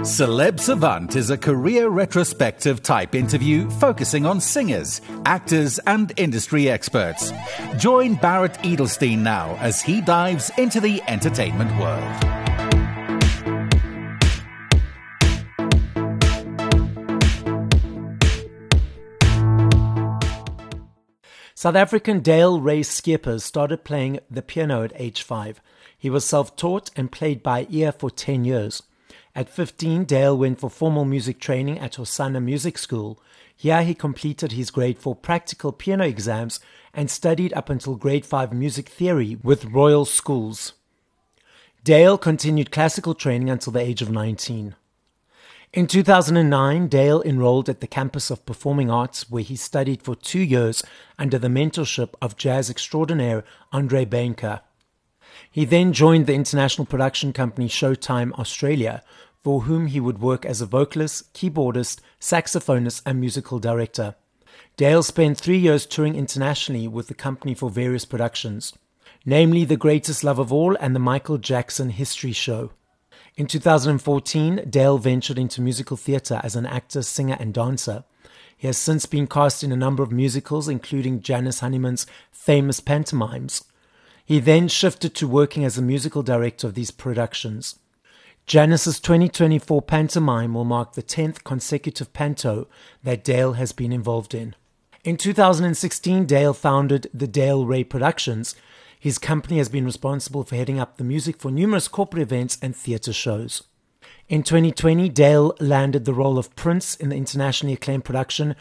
Celeb Savant is a career retrospective type interview focusing on singers, actors, and industry experts. Join Barrett Edelstein now as he dives into the entertainment world. South African Dale Ray Skeepers started playing the piano at age 5. He was self-taught and played by ear for 10 years. At 15, Dale went for formal music training at Hosanna Music School. Here he completed his grade 4 practical piano exams and studied up until grade 5 music theory with Royal Schools. Dale continued classical training until the age of 19. In 2009, Dale enrolled at the Campus of Performing Arts, where he studied for 2 years under the mentorship of jazz extraordinaire Andre Bainker. He then joined the international production company Showtime Australia, for whom he would work as a vocalist, keyboardist, saxophonist, and musical director. Dale spent 3 years touring internationally with the company for various productions, namely The Greatest Love of All and the Michael Jackson History Show. In 2014, Dale ventured into musical theatre as an actor, singer, and dancer. He has since been cast in a number of musicals, including Janice Honeyman's famous pantomimes. He then shifted to working as a musical director of these productions. Janice's 2024 pantomime will mark the 10th consecutive panto that Dale has been involved in. In 2016, Dale founded the Dale Ray Productions. His company has been responsible for heading up the music for numerous corporate events and theatre shows. In 2020, Dale landed the role of Prince in the internationally acclaimed production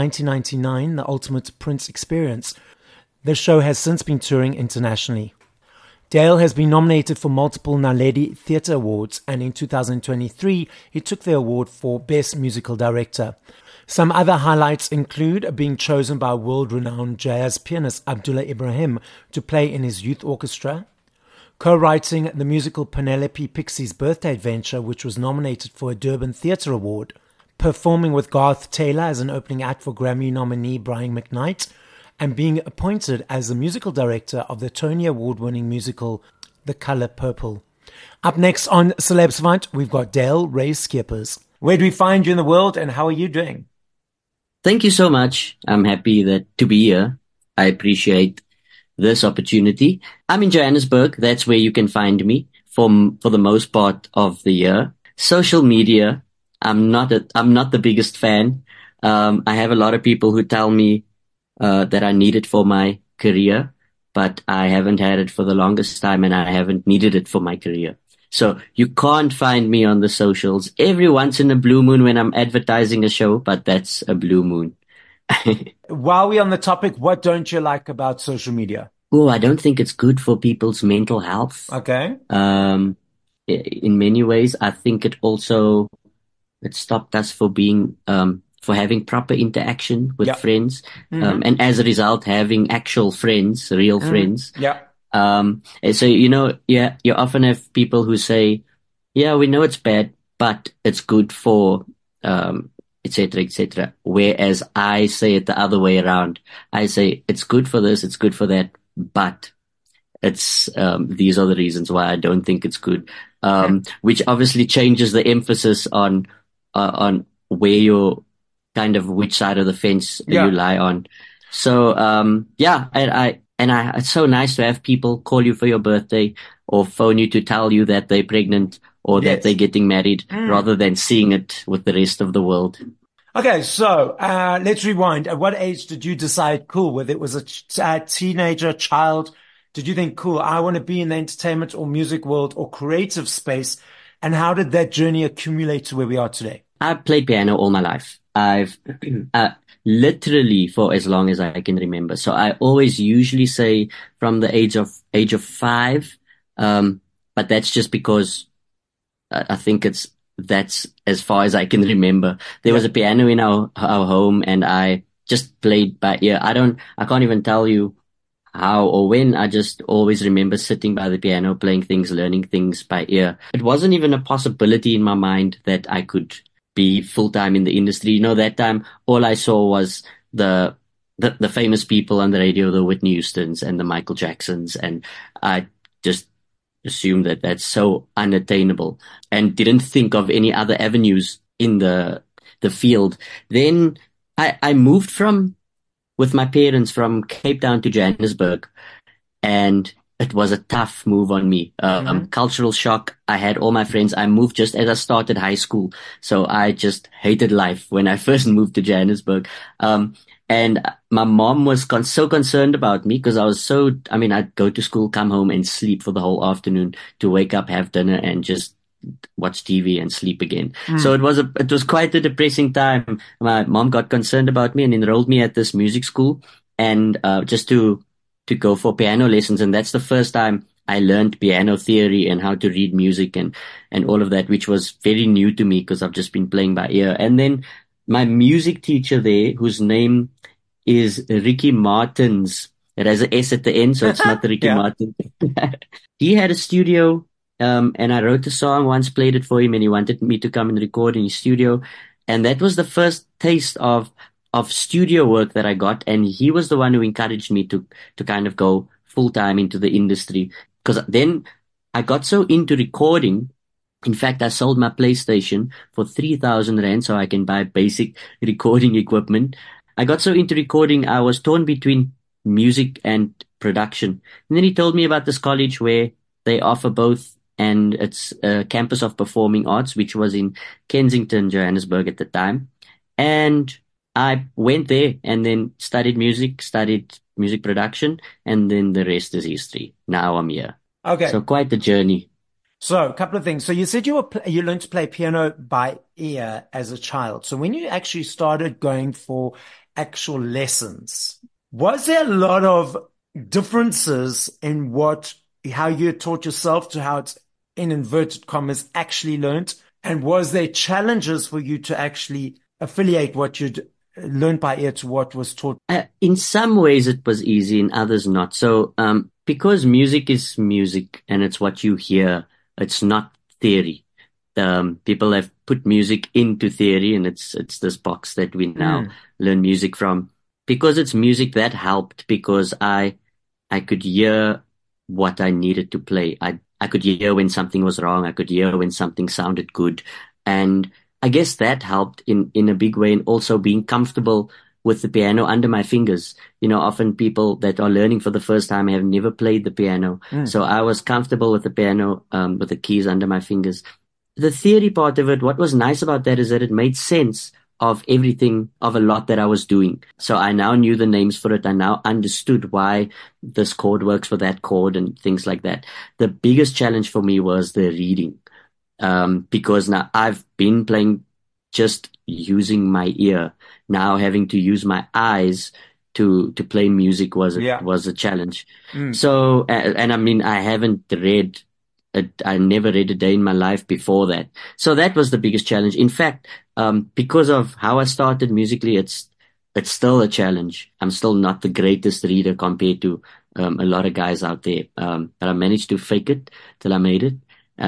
1999, The Ultimate Prince Experience. The show has since been touring internationally. Dale has been nominated for multiple Naledi Theatre Awards, and in 2023, he took the award for Best Musical Director. Some other highlights include being chosen by world-renowned jazz pianist Abdullah Ibrahim to play in his youth orchestra, co-writing the musical Penelope Pixie's Birthday Adventure, which was nominated for a Durban Theatre Award, performing with Garth Taylor as an opening act for Grammy nominee Brian McKnight, and being appointed as the musical director of the Tony Award-winning musical The Colour Purple. Up next on Celeb Savant, we've got Dale Ray Skeepers. Where do we find you in the world, and how are you doing? Thank you so much. I'm happy to be here. I appreciate this opportunity. I'm in Johannesburg. That's where you can find me for the most part of the year. Social media, I'm not the biggest fan. I have a lot of people who tell me that I need it for my career, but I haven't had it for the longest time, and I haven't needed it for my career. So you can't find me on the socials. Every once in a blue moon when I'm advertising a show, but that's a blue moon. While we're on the topic, what don't you like about social media? Oh, I don't think it's good for people's mental health. Okay. In many ways, I think it stopped us for having proper interaction with friends. Mm-hmm. And as a result, having actual friends, real friends. Yeah. So, you often have people who say, yeah, we know it's bad, but it's good for, et cetera, et cetera. Whereas I say it the other way around. I say it's good for this, it's good for that, but it's, these are the reasons why I don't think it's good. Which obviously changes the emphasis on where you're kind of which side of the fence you lie on. So, it's so nice to have people call you for your birthday or phone you to tell you that they're pregnant or that they're getting married rather than seeing it with the rest of the world. Okay, so let's rewind. At what age did you decide, cool, whether it was a teenager, child, did you think, cool, I want to be in the entertainment or music world or creative space? And how did that journey accumulate to where we are today? I've played piano all my life. I've literally for as long as I can remember. So I always usually say from the age of 5. But that's just because I think that's as far as I can remember. There was a piano in our home and I just played by ear. I can't even tell you how or when. I just always remember sitting by the piano, playing things, learning things by ear. It wasn't even a possibility in my mind that I could be full-time in the industry. That time all I saw was the famous people on the radio, the Whitney Houstons and the Michael Jacksons. And I just assumed that that's so unattainable and didn't think of any other avenues in the field. Then I moved with my parents from Cape Town to Johannesburg, and it was a tough move on me. Cultural shock. I had all my friends. I moved just as I started high school. So I just hated life when I first moved to Johannesburg. And my mom was so concerned about me because I mean, I'd go to school, come home and sleep for the whole afternoon to wake up, have dinner and just watch TV and sleep again. So it was quite a depressing time. My mom got concerned about me and enrolled me at this music school and, just to go for piano lessons. And that's the first time I learned piano theory and how to read music and all of that, which was very new to me because I've just been playing by ear. And then my music teacher there, whose name is Ricky Martins. It has an S at the end, so it's not Ricky Yeah. Martin. He had a studio, and I wrote a song once, played it for him, and he wanted me to come and record in his studio. And that was the first taste of studio work that I got. And he was the one who encouraged me to kind of go full time into the industry. Because then I got so into recording. In fact, I sold my PlayStation for 3,000 Rand so I can buy basic recording equipment. I got so into recording, I was torn between music and production. And then he told me about this college where they offer both, and it's a campus of performing arts, which was in Kensington, Johannesburg at the time. And I went there and then studied music production, and then the rest is history. Now I'm here. Okay. So quite the journey. So a couple of things. So you said you learned to play piano by ear as a child. So when you actually started going for actual lessons, was there a lot of differences in how you taught yourself to how it's in inverted commas actually learned? And was there challenges for you to actually affiliate what you'd learned by ear to what was taught? In some ways it was easy, in others not. So, because music is music and it's what you hear, it's not theory. People have put music into theory, and it's this box that we now learn music from. Because it's music, that helped because I could hear what I needed to play. I could hear when something was wrong. I could hear when something sounded good. And I guess that helped in a big way, and also being comfortable with the piano under my fingers. You know, often people that are learning for the first time have never played the piano. So I was comfortable with the piano, with the keys under my fingers. The theory part of it, what was nice about that is that it made sense of everything, of a lot that I was doing. So I now knew the names for it. I now understood why this chord works for that chord and things like that. The biggest challenge for me was the reading. Because now I've been playing just using my ear. Now having to use my eyes to play music was a challenge. So, and I mean, I never read a day in my life before that. So that was the biggest challenge. In fact, because of how I started musically, it's still a challenge. I'm still not the greatest reader compared to, a lot of guys out there. But I managed to fake it till I made it.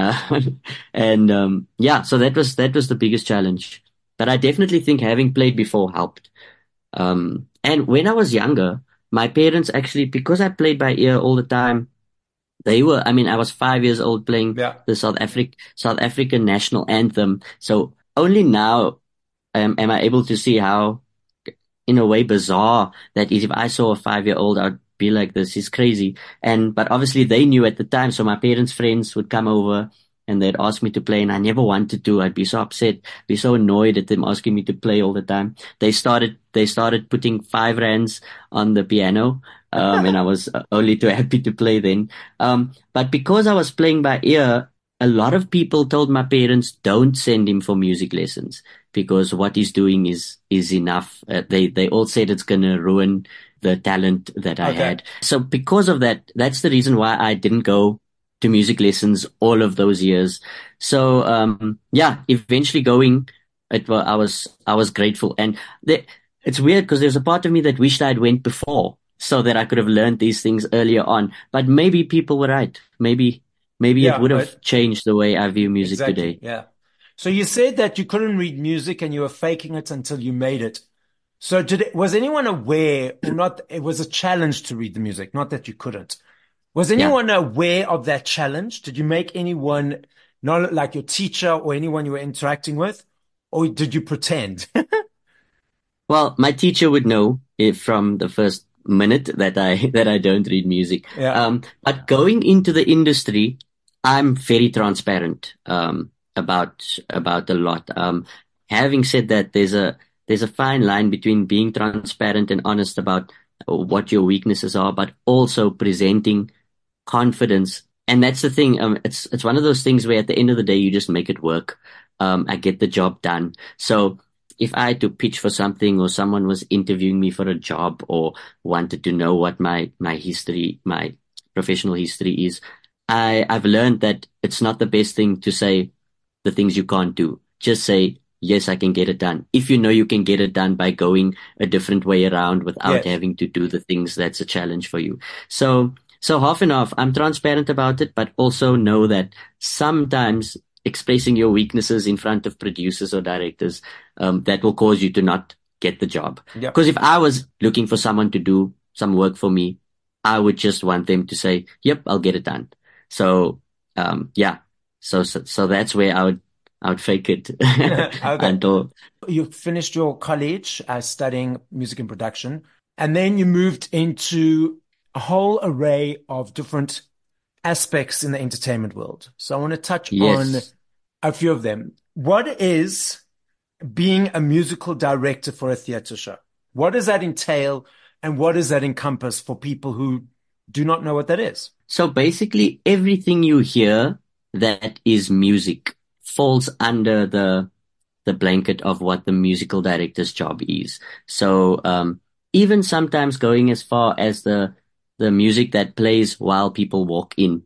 So that was the biggest challenge. But I definitely think having played before helped. And when I was younger, my parents actually, because I played by ear all the time, I was 5 years old playing the South African national anthem. So only now, am I able to see how, in a way, bizarre that is. If I saw a 5-year-old, I'd be like, this is crazy. But obviously they knew at the time. So my parents' friends would come over and they'd ask me to play, and I never wanted to. I'd be so upset, be so annoyed at them asking me to play all the time. They started putting 5 rands on the piano. And I was only too happy to play then. But because I was playing by ear, a lot of people told my parents, don't send him for music lessons because what he's doing is enough. They all said it's going to ruin the talent that I had. So because of that, that's the reason why I didn't go to music lessons all of those years. So, eventually going, I was grateful. And it's weird because there's a part of me that wished I'd went before so that I could have learned these things earlier on. But maybe people were right. Maybe it would have changed the way I view music today. Yeah. So you said that you couldn't read music and you were faking it until you made it. So was anyone aware or not? It was a challenge to read the music, not that you couldn't. Was Yeah. anyone aware of that challenge? Did you make anyone, not like your teacher or anyone you were interacting with, or did you pretend? Well, my teacher would know if from the first minute that I that I don't read music. Yeah. But going into the industry, I'm very transparent about a lot. Having said that, there's a fine line between being transparent and honest about what your weaknesses are, but also presenting confidence. And that's the thing. It's one of those things where at the end of the day, you just make it work. I get the job done. So if I had to pitch for something or someone was interviewing me for a job or wanted to know what my history, my professional history is, I've learned that it's not the best thing to say the things you can't do. Just say, yes, I can get it done. If you know you can get it done by going a different way around without Yes. having to do the things that's a challenge for you. So half and half, I'm transparent about it, but also know that sometimes expressing your weaknesses in front of producers or directors, that will cause you to not get the job. Yep. Because if I was looking for someone to do some work for me, I would just want them to say, yep, I'll get it done. So, yeah. So that's where I would fake it Okay. until, You finished your college studying music and production, and then you moved into a whole array of different aspects in the entertainment world. So I want to touch on yes. a few of them. What is being a musical director for a theater show? What does that entail, and what does that encompass for people who do not know what that is? So basically everything you hear that is music falls under the blanket of what the musical director's job is. So, even sometimes going as far as the music that plays while people walk in.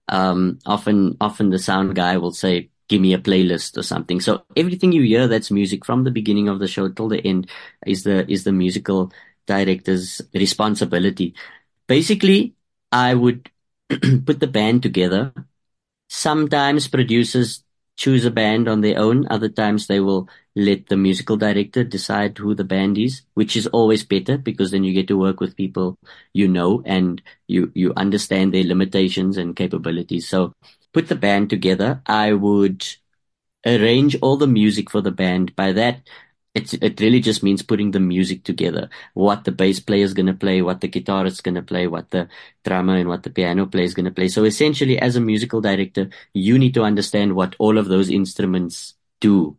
Often the sound guy will say, give me a playlist or something. So everything you hear that's music from the beginning of the show till the end is the musical director's responsibility. Basically, I would put the band together. Sometimes producers choose a band on their own. Other times they will let the musical director decide who the band is, which is always better because then you get to work with people you know and you understand their limitations and capabilities. So put the band together. I would arrange all the music for the band. By that, it really just means putting the music together. What the bass player is going to play, what the guitarist is going to play, what the drummer and what the piano player is going to play. So essentially, as a musical director, you need to understand what all of those instruments do.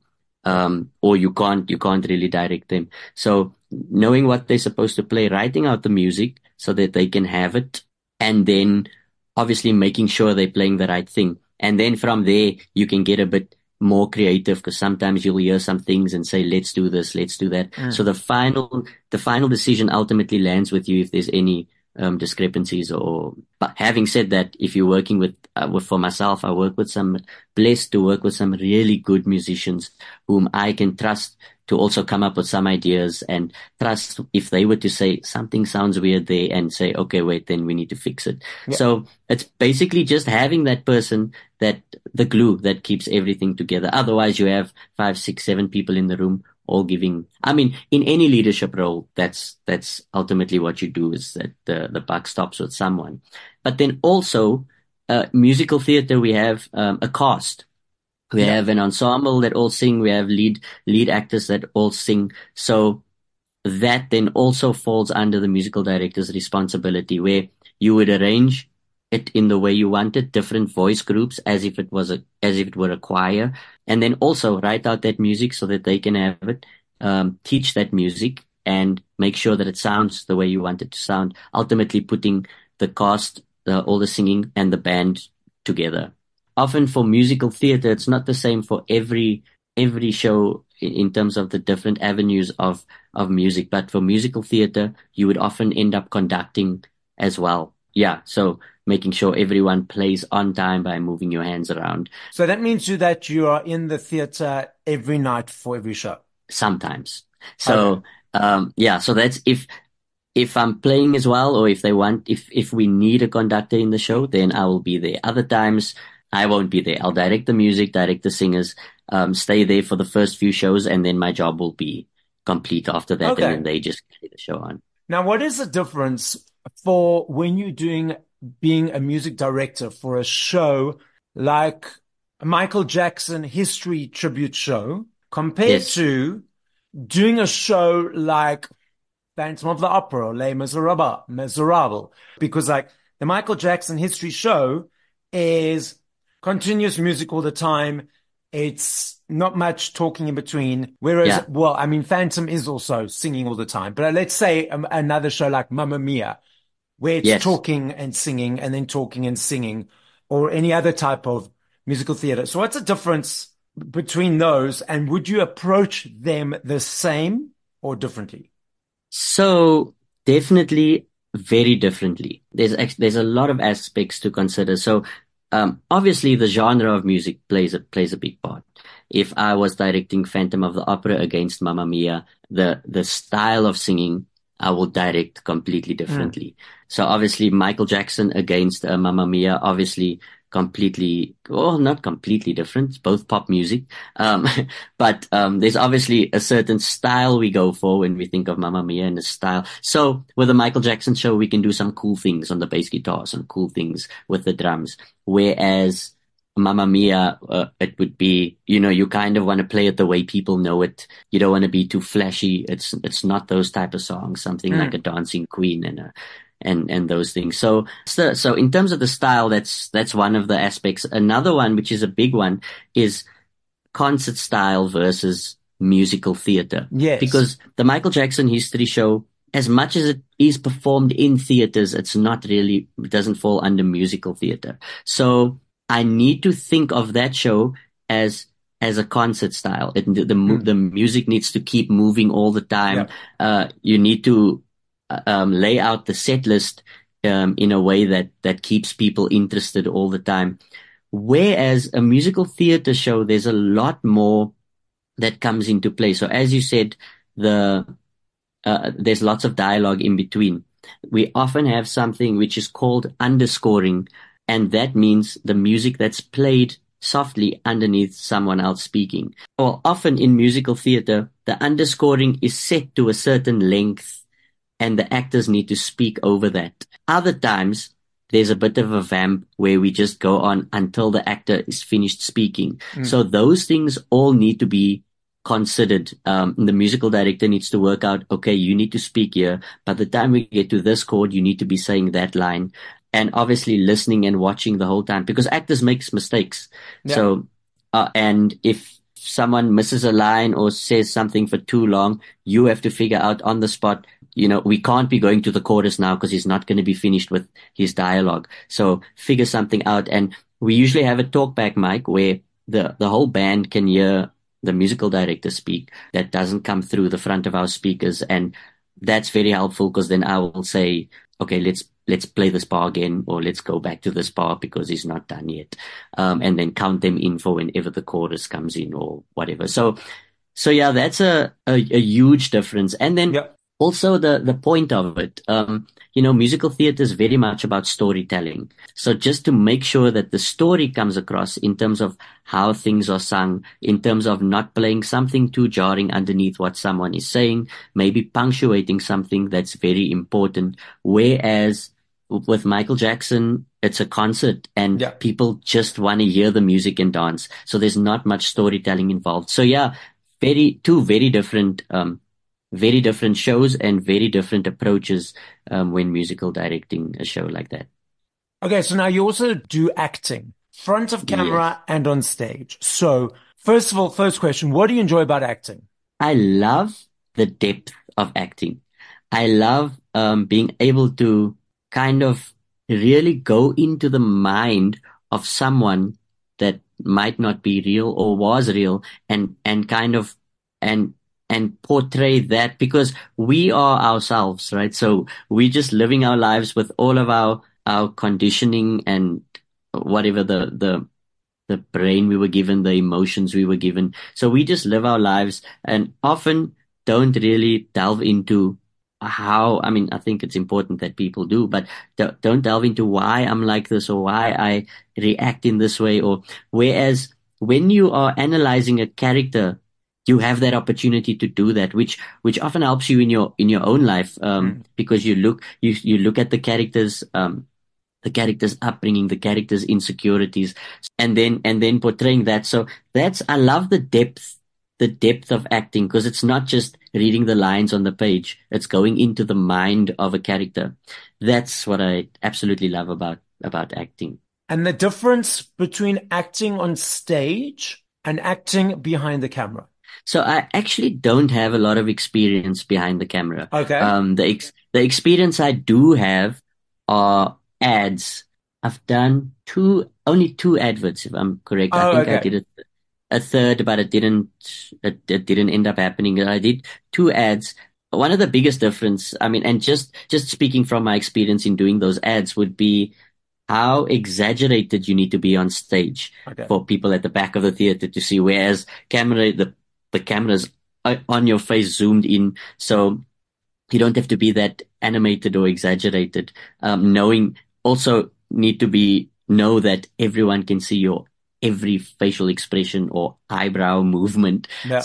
Or you can't really direct them. So knowing what they're supposed to play, writing out the music so that they can have it, and then obviously making sure they're playing the right thing. And then from there, you can get a bit more creative because sometimes you'll hear some things and say, let's do this, let's do that. So the final decision ultimately lands with you if there's any discrepancies but having said that, if you're working with for myself, I work with blessed to work with some really good musicians whom I can trust to also come up with some ideas and trust if they were to say something sounds weird there and say, okay, wait, then we need to fix it. Yeah. So it's basically just having that person that the glue that keeps everything together. Otherwise you have 5, 6, 7 people in the room all giving, I mean, in any leadership role, that's ultimately what you do is that the buck stops with someone. But then also, musical theater, we have, a cast. We have an ensemble that all sing. We have lead actors that all sing. So that then also falls under the musical director's responsibility, where you would arrange it in the way you want it, different voice groups as if it were a choir, and then also write out that music so that they can have it, teach that music and make sure that it sounds the way you want it to sound. Ultimately, putting the cast, all the singing and the band together. Often for musical theater, it's not the same for every show in terms of the different avenues of music. But for musical theater, you would often end up conducting as well. Yeah. So making sure everyone plays on time by moving your hands around. So that means that you are in the theater every night for every show. Sometimes. So, yeah. So that's if I'm playing as well, or if we need a conductor in the show, then I will be there. Other times, I won't be there. I'll direct the music, direct the singers, stay there for the first few shows, and then my job will be complete after that, Okay. and then they just carry the show on. Now, what is the difference for when you're doing being a music director for a show like a Michael Jackson history tribute show compared Yes. to doing a show like Phantom of the Opera or Les Miserables, because like the Michael Jackson history show is continuous music all the time. It's not much talking in between. Whereas, Yeah. well, I mean, Phantom is also singing all the time. But let's say another show like Mamma Mia, where it's Yes. talking and singing and then talking and singing, or any other type of musical theater. So what's the difference between those? And would you approach them the same or differently? So definitely very differently. There's a lot of aspects to consider. So obviously the genre of music plays a big part. If I was directing Phantom of the Opera against Mamma Mia, the style of singing I will direct completely Mm. differently. So obviously Michael Jackson against Mamma Mia, obviously completely, well, not completely different. It's both pop music. Um, but there's obviously a certain style we go for when we think of Mamma Mia and the style. So with the Michael Jackson show, we can do some cool things on the bass guitar, some cool things with the drums. Whereas Mamma Mia, it would be, you kind of want to play it the way people know it. You don't want to be too flashy. It's not those type of songs, something like a Mm. Dancing Queen and those things. So in terms of the style, that's one of the aspects. Another one, which is a big one, is concert style versus musical theater. Yes. Because the Michael Jackson History Show, as much as it is performed in theaters, it doesn't fall under musical theater. So I need to think of that show as a concert style. Mm. The music needs to keep moving all the time. Yeah. You need to lay out the set list in a way that keeps people interested all the time. Whereas a musical theater show, there's a lot more that comes into play. So as you said, there's lots of dialogue in between. We often have something which is called underscoring, and that means the music that's played softly underneath someone else speaking. Or often in musical theater, the underscoring is set to a certain length and the actors need to speak over that. Other times, there's a bit of a vamp where we just go on until the actor is finished speaking. Mm. So those things all need to be considered. The musical director needs to work out, okay, you need to speak here. By the time we get to this chord, you need to be saying that line. And obviously listening and watching the whole time because actors make mistakes. Yeah. So, and if someone misses a line or says something for too long, you have to figure out on the spot, we can't be going to the chorus now because he's not going to be finished with his dialogue. So figure something out. And we usually have a talk back mic where the whole band can hear the musical director speak. That doesn't come through the front of our speakers. And that's very helpful because then I will say, okay, let's play this bar again, or let's go back to this bar because he's not done yet. And then count them in for whenever the chorus comes in or whatever. So yeah, that's a huge difference. And then Yeah. also the point of it, musical theater is very much about storytelling. So just to make sure that the story comes across in terms of how things are sung, in terms of not playing something too jarring underneath what someone is saying, maybe punctuating something that's very important. Whereas with Michael Jackson, it's a concert and Yeah. people just want to hear the music and dance. So there's not much storytelling involved. So yeah, two very different shows and very different approaches when musical directing a show like that. Okay. So now you also do acting, front of Yes. camera and on stage. So first of all, first question, what do you enjoy about acting? I love the depth of acting. I love being able to kind of really go into the mind of someone that might not be real or was real and kind of and and portray that because we are ourselves, right? So we just living our lives with all of our conditioning and whatever the brain we were given, the emotions we were given. So we just live our lives and often don't really delve into I mean, I think it's important that people do, but don't delve into why I'm like this or why I react in this way. Or whereas when you are analyzing a character, you have that opportunity to do that, which often helps you in your own life, Mm. because you look at the characters, the character's upbringing, the character's insecurities, and then portraying that. So I love the depth of acting, because it's not just reading the lines on the page. It's going into the mind of a character. That's what I absolutely love about acting. And the difference between acting on stage and acting behind the camera. So I actually don't have a lot of experience behind the camera. Okay. The experience I do have are ads. I've done only two adverts, if I'm correct. I think I did a third, but it didn't end up happening. I did two ads. One of the biggest difference, I mean, and just speaking from my experience in doing those ads, would be how exaggerated you need to be on stage for people at the back of the theater to see, whereas the camera's on your face, zoomed in, so you don't have to be that animated or exaggerated. Also need to know that everyone can see your every facial expression or eyebrow movement. Yeah.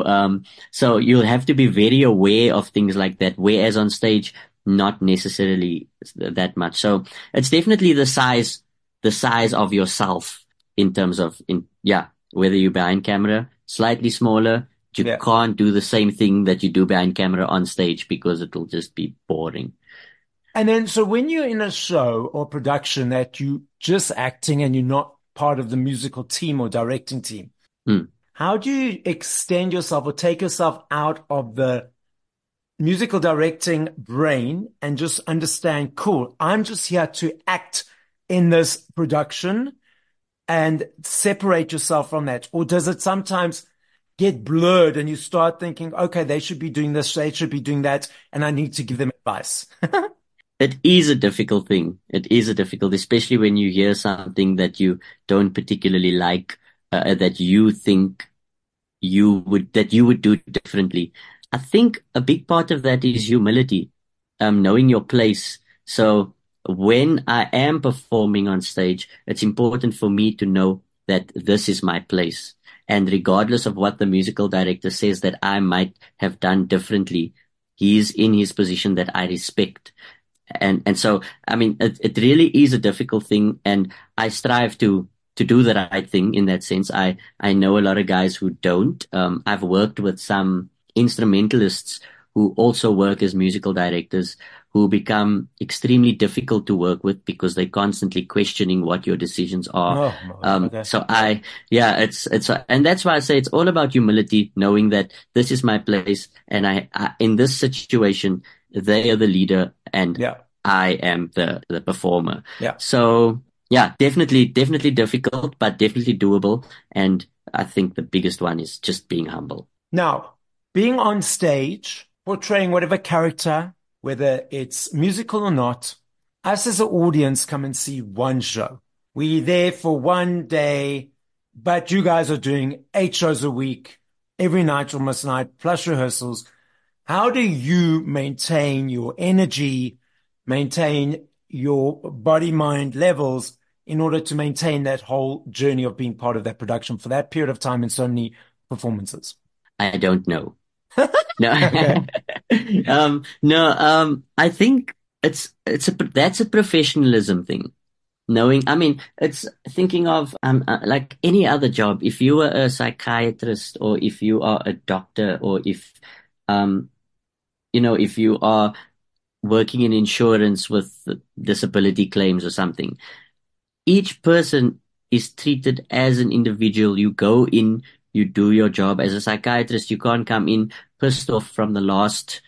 So you'll have to be very aware of things like that, whereas on stage, not necessarily that much. So it's definitely the size of yourself in terms of, whether you're behind camera, slightly smaller. You can't do the same thing that you do behind camera on stage, because it'll just be boring. And then, so when you're in a show or production that you just acting and you're not part of the musical team or directing team, how do you extend yourself or take yourself out of the musical directing brain and just understand, cool, I'm just here to act in this production, and separate yourself from that? Or does it sometimes get blurred and you start thinking, okay, they should be doing this, they should be doing that, and I need to give them advice? It is a difficult thing. It is especially when you hear something that you don't particularly like, that you think you would do differently. I think a big part of that is humility, knowing your place. So when I am performing on stage, it's important for me to know that this is my place. And regardless of what the musical director says that I might have done differently, he's in his position that I respect. And so, I mean, it really is a difficult thing, and I strive to do the right thing in that sense. I know a lot of guys who don't. I've worked with some instrumentalists who also work as musical directors, who become extremely difficult to work with because they're constantly questioning what your decisions are. So and that's why I say it's all about humility, knowing that this is my place, and I in this situation, they are the leader and I am the performer. Yeah. So definitely difficult, but definitely doable. And I think the biggest one is just being humble. Now, being on stage, portraying whatever character, whether it's musical or not, us as an audience come and see one show. We're there for one day, but you guys are doing 8 shows a week, every night, almost night, plus rehearsals. How do you maintain your energy, maintain your body-mind levels in order to maintain that whole journey of being part of that production for that period of time and so many performances? I don't know. No, I think that's a professionalism thing. Knowing, I mean, it's thinking of, like any other job. If you were a psychiatrist, or if you are a doctor, or if you are working in insurance with disability claims or something, each person is treated as an individual. You go in, you do your job. As a psychiatrist, you can't come in pissed off from the last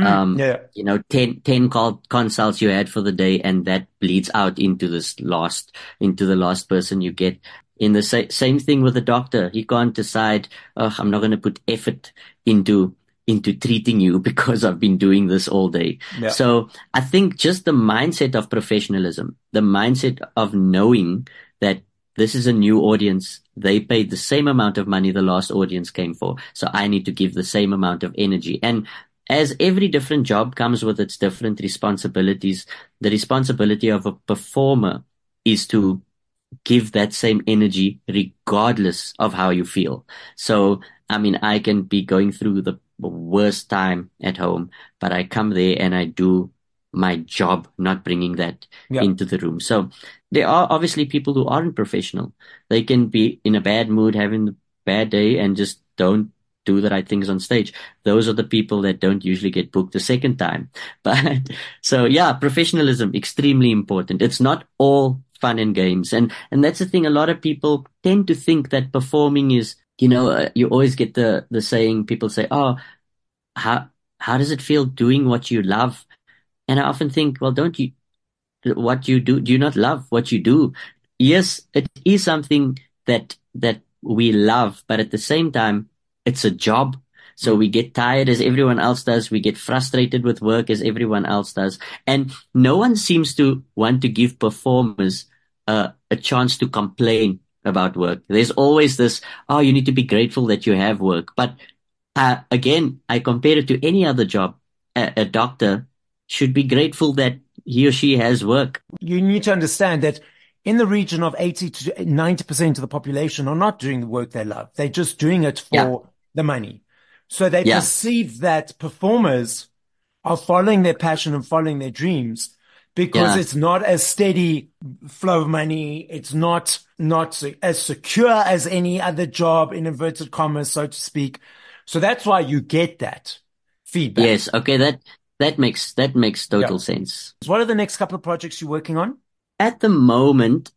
10 consults you had for the day, and that bleeds out into the last person you get. In the same thing with the doctor. He can't decide, I'm not going to put effort into treating you because I've been doing this all day. Yeah. So I think just the mindset of professionalism, the mindset of knowing that this is a new audience. They paid the same amount of money the last audience came for. So I need to give the same amount of energy. And as every different job comes with its different responsibilities, the responsibility of a performer is to give that same energy regardless of how you feel. So, I mean, I can be going through the worst time at home, but I come there and I do my job not bringing that Yeah. into the room. So there are obviously people who aren't professional. They can be in a bad mood, having a bad day, and just don't do the right things on stage. Those are the people that don't usually get booked the second time. But so yeah, professionalism, extremely important. It's not all fun and games. And that's the thing. A lot of people tend to think that performing is, you always get the saying, people say, oh, how, how does it feel doing what you love? And I often think, well, what you do you not love what you do? Yes, it is something that we love, but at the same time, it's a job. So we get tired as everyone else does. We get frustrated with work as everyone else does. And no one seems to want to give performers a chance to complain about work. There's always this, oh, you need to be grateful that you have work. But again, I compare it to any other job. A doctor should be grateful that he or she has work. You need to understand that in the region of 80 to 90% of the population are not doing the work they love. They're just doing it for the money. So they perceive that performers are following their passion and following their dreams because it's not as steady flow of money. It's not as secure as any other job, in inverted commas, so to speak. So that's why you get that feedback. Yes. Okay. That makes total sense. What are the next couple of projects you're working on? At the moment,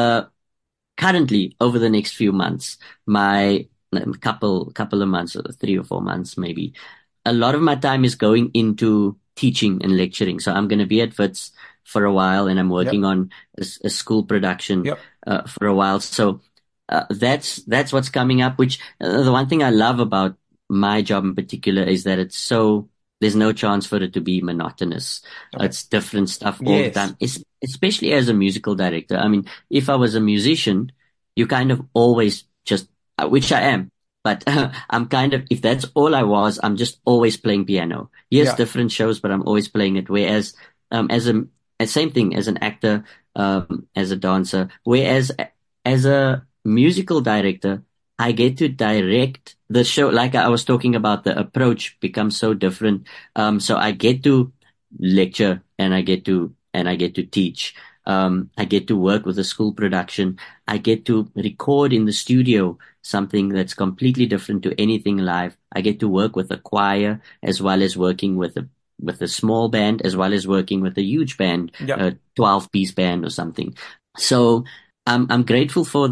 currently over the next few months, my couple of months, 3 or 4 months maybe, a lot of my time is going into teaching and lecturing. So I'm going to be at Wits for a while, and I'm working on a school production for a while. So that's what's coming up. Which the one thing I love about my job in particular is that there's no chance for it to be monotonous. It's different stuff all the time, especially as a musical director. I mean, if I was a musician, you kind of always just, which I am, but I'm kind of, if that's all I was, I'm just always playing piano. Yes, different shows, but I'm always playing it. Whereas, same thing as an actor, as a dancer, whereas as a musical director, I get to direct the show. Like I was talking about, the approach becomes so different. So I get to lecture and I get to teach. I get to work with a school production. I get to record in the studio something that's completely different to anything live. I get to work with a choir as well as working with a small band, as well as working with a huge band, a 12-piece band or something. So I'm grateful for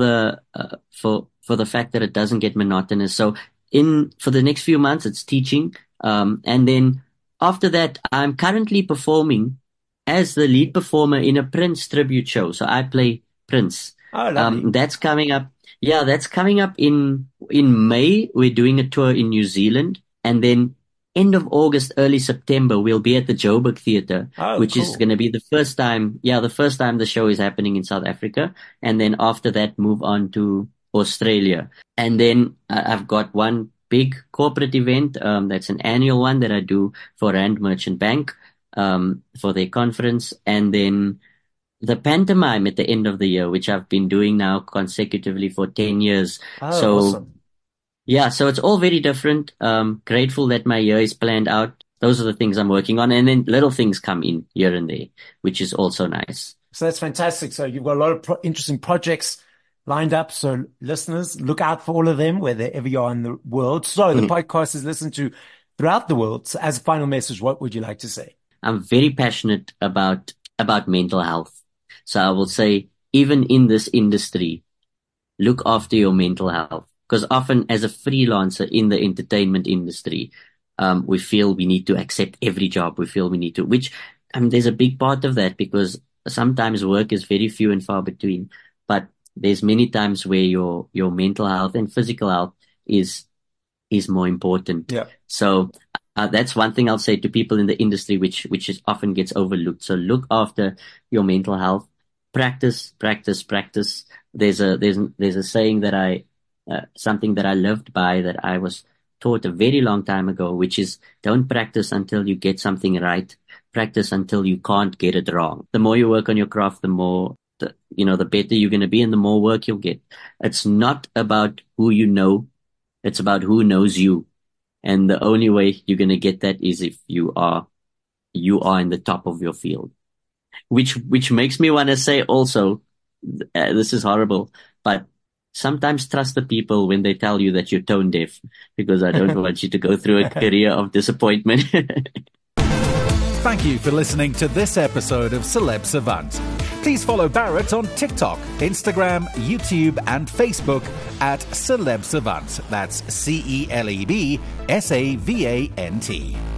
the fact that it doesn't get monotonous. So for the next few months, it's teaching. And then after that, I'm currently performing as the lead performer in a Prince tribute show. So I play Prince. Oh, lovely. That's coming up. Yeah, that's coming up in May. We're doing a tour in New Zealand, and then end of August, early September, we'll be at the Joburg Theatre, which is going to be the first time the show is happening in South Africa. And then after that, move on to Australia. And then I've got one big corporate event, that's an annual one that I do for Rand Merchant Bank, for their conference. And then the pantomime at the end of the year, which I've been doing now consecutively for 10 years. Awesome. Yeah, so it's all very different. Grateful that my year is planned out. Those are the things I'm working on. And then little things come in here and there, which is also nice. So that's fantastic. So you've got a lot of interesting projects lined up. So listeners, look out for all of them, wherever you are in the world. So the podcast is listened to throughout the world. So as a final message, what would you like to say? I'm very passionate about mental health. So I will say, even in this industry, look after your mental health. Because often as a freelancer in the entertainment industry, we feel we need to accept every job. We feel we need to, there's a big part of that, because sometimes work is very few and far between. But there's many times where your mental health and physical health is more important. Yeah. So that's one thing I'll say to people in the industry, which often gets overlooked. So look after your mental health. Practice. There's a saying that something that I lived by, that I was taught a very long time ago, which is, don't practice until you get something right. Practice until you can't get it wrong. The more you work on your craft, the better you're going to be and the more work you'll get. It's not about who you know. It's about who knows you. And the only way you're going to get that is if you are you are in the top of your field. Which makes me want to say also, this is horrible, but sometimes trust the people when they tell you that you're tone deaf, because I don't want you to go through a career of disappointment. Thank you for listening to this episode of Celeb Savant. Please follow Barrett on TikTok, Instagram, YouTube, and Facebook at Celeb Savant. That's CelebSavant.